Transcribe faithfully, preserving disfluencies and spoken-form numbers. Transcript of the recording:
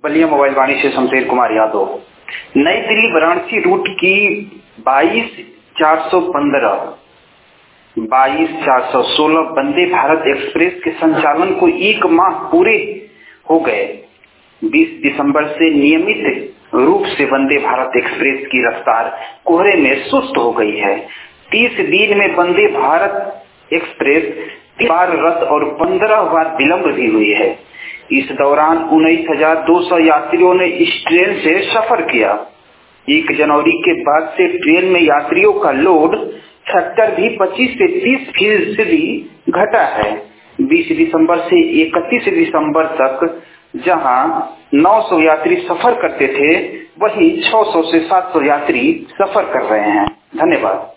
Ballia mobile वाणी से शमशेर कुमार यादव। नई Delhi Varanasi root की बाईस चार सौ पंद्रह बाईस चार सौ सोलह वंदे भारत एक्सप्रेस के संचालन को एक माह पूरे हो गए। बीस दिसंबर से नियमित रूप से वंदे भारत एक्सप्रेस की रफ्तार कोहरे में सुस्त हो गई है। तीस दिन में वंदे भारत एक्सप्रेस तीन बार रद्द और पंद्रह बार विलंब भी हुई है। इस दौरान उन्नीस हजार दो सौ यात्रियों ने इस ट्रेन से सफर किया। एक जनवरी के बाद से ट्रेन में यात्रियों का लोड फैक्टर भी पच्चीस से तीस फीसदी घटा है। बीस दिसंबर से इकतीस दिसंबर तक जहां नौ सौ यात्री सफर करते थे, वहीं छह सौ से सात सौ यात्री सफर कर रहे हैं। धन्यवाद।